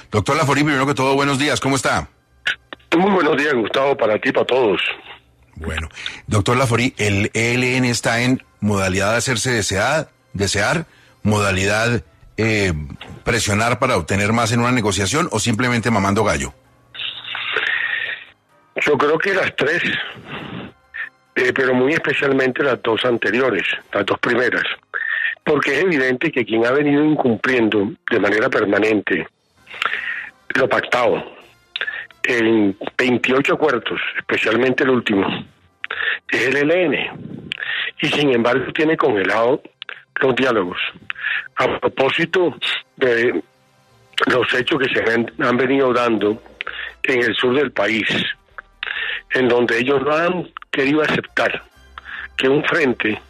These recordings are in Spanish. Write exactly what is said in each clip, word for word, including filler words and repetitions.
Doctor Laforí, primero que todo, buenos días, ¿cómo está? Muy buenos días, Gustavo, para ti, para todos. Bueno, doctor Laforí, ¿el E L N está en modalidad de hacerse desear, desear modalidad eh, presionar para obtener más en una negociación o simplemente mamando gallo? Yo creo que las tres, eh, pero muy especialmente las dos anteriores, las dos primeras, porque es evidente que quien ha venido incumpliendo de manera permanente lo pactado en veintiocho acuerdos, especialmente el último, es el E L N, y sin embargo tiene congelado los diálogos. A propósito de los hechos que se han, han venido dando en el sur del país, en donde ellos no han querido aceptar que un frente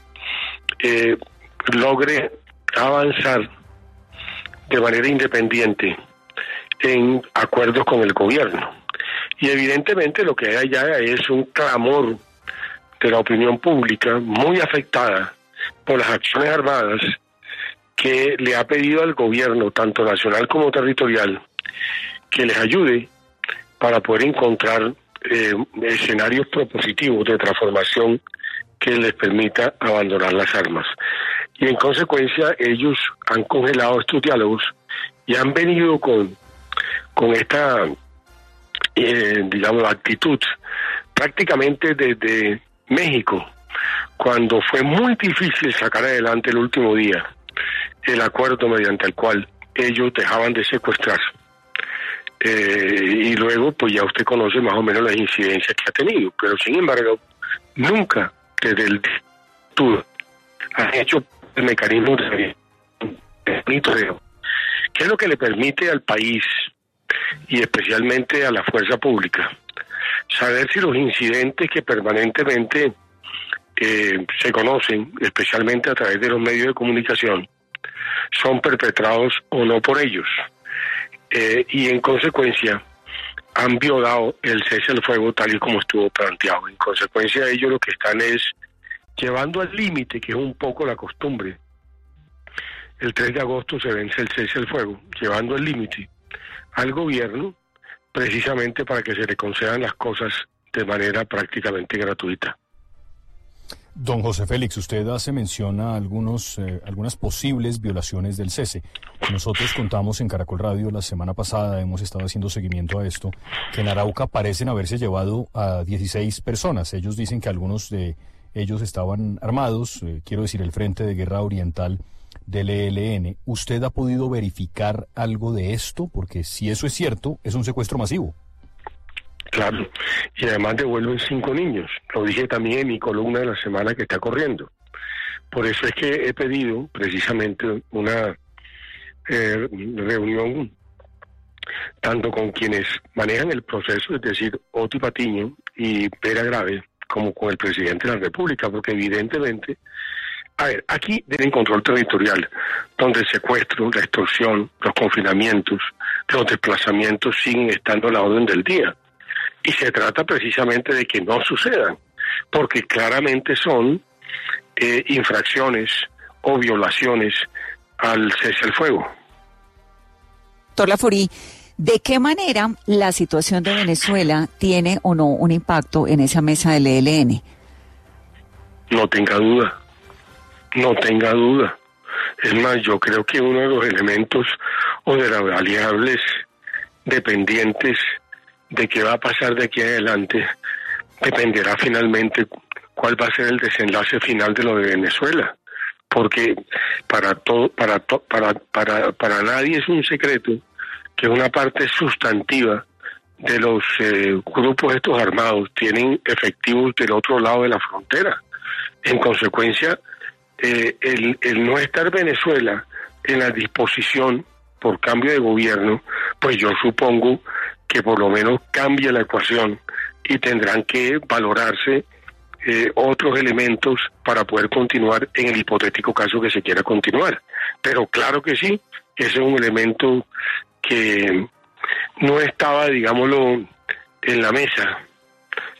eh, logre avanzar de manera independiente en acuerdos con el gobierno. Y evidentemente lo que hay allá es un clamor de la opinión pública muy afectada por las acciones armadas que le ha pedido al gobierno, tanto nacional como territorial, que les ayude para poder encontrar eh, escenarios propositivos de transformación que les permita abandonar las armas. Y en consecuencia ellos han congelado estos diálogos y han venido con, con esta, eh, digamos, actitud prácticamente desde México, cuando fue muy difícil sacar adelante el último día el acuerdo mediante el cual ellos dejaban de secuestrar. Eh, y luego, pues ya usted conoce más o menos las incidencias que ha tenido, pero sin embargo, nunca desde el todo han hecho el mecanismo de monitoreo, que es lo que le permite al país y especialmente a la fuerza pública saber si los incidentes que permanentemente eh, se conocen, especialmente a través de los medios de comunicación, son perpetrados o no por ellos. Eh, y en consecuencia han violado el cese al fuego tal y como estuvo planteado. En consecuencia ellos lo que están es llevando al límite, que es un poco la costumbre. El tres de agosto se vence el cese al fuego, llevando al límite al gobierno precisamente para que se le concedan las cosas de manera prácticamente gratuita. Don José Félix, usted hace mención a algunos, eh, algunas posibles violaciones del cese. Nosotros contamos en Caracol Radio la semana pasada, hemos estado haciendo seguimiento a esto, que en Arauca parecen haberse llevado a dieciséis personas. Ellos dicen que algunos de ellos estaban armados, eh, quiero decir, el Frente de Guerra Oriental del E L N. ¿Usted ha podido verificar algo de esto? Porque si eso es cierto, es un secuestro masivo. Claro, y además devuelven cinco niños. Lo dije también en mi columna de la semana que está corriendo. Por eso es que he pedido precisamente una eh, reunión tanto con quienes manejan el proceso, es decir, Oti Patiño y Pera Grave, como con el presidente de la República, porque evidentemente, a ver, aquí tienen control territorial, donde el secuestro, la extorsión, los confinamientos, los desplazamientos siguen estando a la orden del día. Y se trata precisamente de que no sucedan, porque claramente son eh, infracciones o violaciones al cese al fuego. Doctor Laforí, ¿de qué manera la situación de Venezuela tiene o no un impacto en esa mesa del E L N? No tenga duda, no tenga duda. Es más, yo creo que uno de los elementos o de las variables dependientes de qué va a pasar de aquí en adelante dependerá finalmente cuál va a ser el desenlace final de lo de Venezuela, porque para todo, para to, para para para nadie es un secreto que una parte sustantiva de los eh, grupos estos armados tienen efectivos del otro lado de la frontera. En consecuencia, eh, el el no estar Venezuela en la disposición por cambio de gobierno, pues yo supongo que por lo menos cambie la ecuación y tendrán que valorarse eh, otros elementos para poder continuar en el hipotético caso que se quiera continuar. Pero claro que sí, ese es un elemento que no estaba, digámoslo, en la mesa,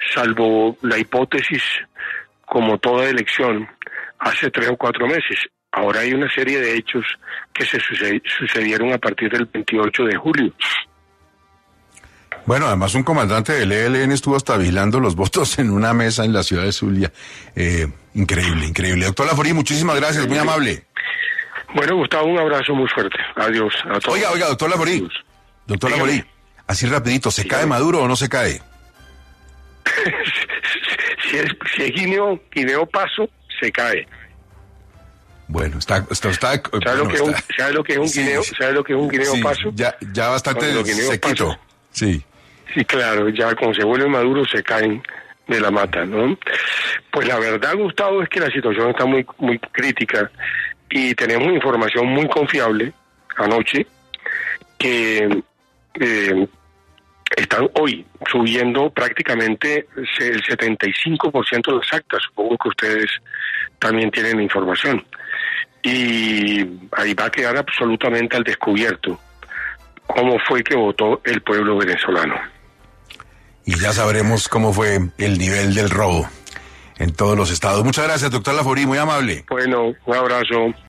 salvo la hipótesis, como toda elección, hace tres o cuatro meses. ahora hay una serie de hechos que se suced- sucedieron a partir del veintiocho de julio. Bueno, además un comandante del E L N estuvo hasta vigilando los votos en una mesa en la ciudad de Zulia. Eh, increíble, increíble. Doctor Laforí, muchísimas gracias, muy amable. Bueno, Gustavo, un abrazo muy fuerte. Adiós a todos. Oiga, oiga, doctor Laforí. Doctor Dígame. Laforí, así rapidito, ¿se Dígame. cae Maduro o no se cae? si es, si es guineo, guineo paso, se cae. Bueno, está... está, está ¿Sabe, bueno, lo, que es un, está- ¿sabe lo que es un Sí, guineo? sí. ¿Sabe lo que es un guineo Sí, paso? ya, ya bastante Cuando los guineos sequito. pasan. Sí. Sí, claro, ya cuando se vuelven maduros se caen de la mata, ¿no? Pues la verdad, Gustavo, es que la situación está muy muy crítica y tenemos información muy confiable anoche que eh, están hoy subiendo prácticamente el setenta y cinco por ciento de las actas. Supongo que ustedes también tienen información. Y ahí va a quedar absolutamente al descubierto cómo fue que votó el pueblo venezolano. Y ya sabremos cómo fue el nivel del robo en todos los estados. Muchas gracias, doctor Laforí, muy amable. Bueno, un abrazo.